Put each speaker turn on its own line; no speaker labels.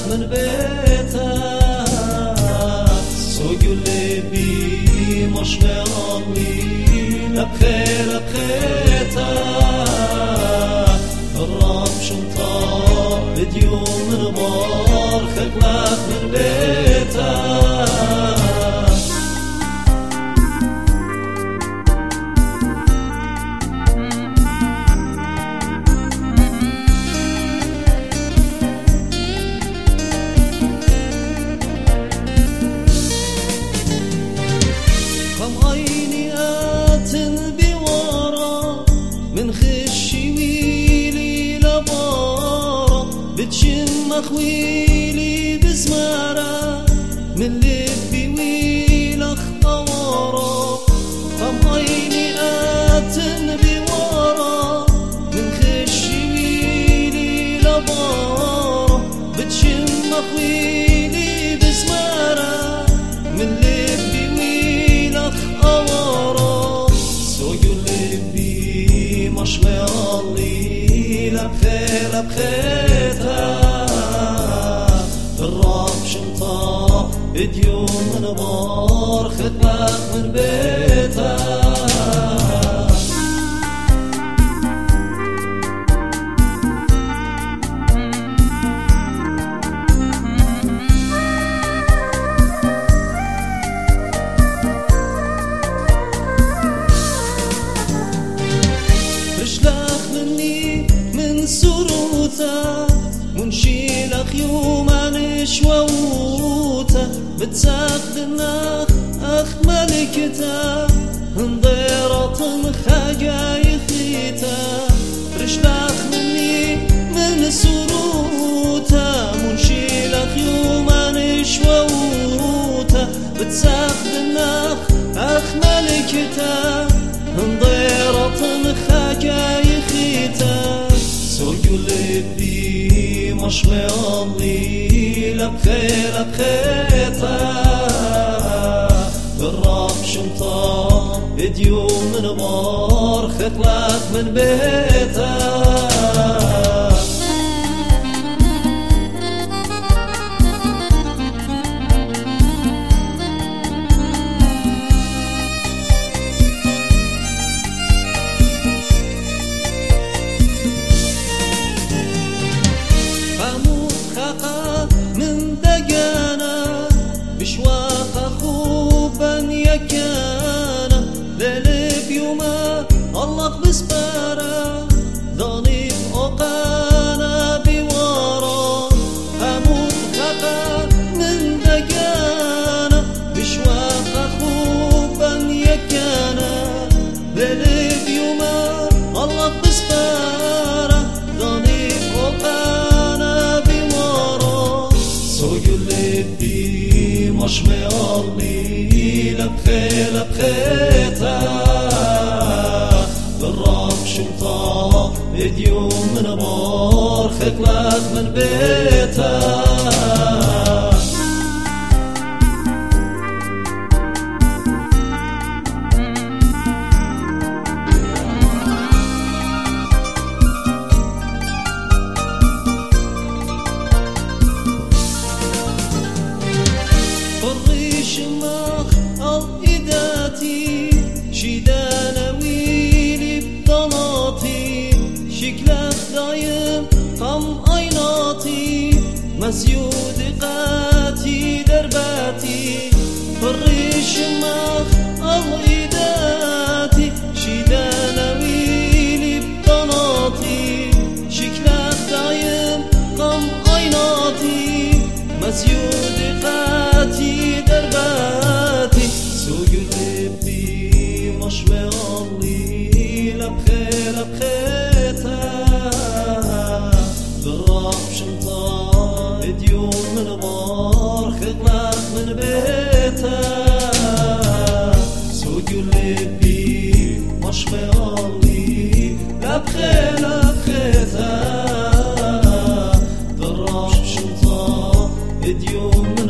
من بيتك سوق اللي مش مغلي لبخير بخيتك الرب شنطة بديوم من بار خلقك من بيتك من خشي ويلي لبارة بتشم خويلي بزمارة من لبي ويلخ طوارة طمعيني قاتن بوارة من خشي ويلي لبارة بتشم خويلي بزمارة من لبي ويلخ طوارة سوق اللبي مش مغلي لبخير بخيتك الرب شنطة بديوم من بار خدمك من بيتك من سروتا ونشيلك يوم عن شووتا بتساقدنا أخ ملكتا انضيرة خجاي خيتا رجلك مني من سروتا ونشيلك يوم عن شووتا بتساقدنا أخ ملكتا انضيرة خجاي خيتا سوق اللبي مش مغلي لبخير بخيتك الرب شنطة بديوم من بار خطلك من بيتك من دقانا بشواق خوبا يكانا ليلب يوما الله بسبارا ضاني أوقانا بوارا هموت خاقا من دقانا بشواق خوبا يكانا ليلب يوما الله بسبارا ضاني أوقانا سوق اللبي مش مغلي لبخير بخيتك بالرب شنطة بديوم من بار خلقك من بيتك شماخ الإداتي شدانا ويلي بطناطي شكلك دايم قم عيناتي مسيود قاتي درباتي فري شماخ الإداتي شدانا ويلي بطناطي شكلك دايم قم عيناتي مسيود قاتي درباتي سوق اللبي مش مغلي لبخير بخيتك بالرب شنطة بديوم من بار خدمك من بيتك سوق اللبي مش مغلي لبخير بخيتك بالرب شنطة بديوم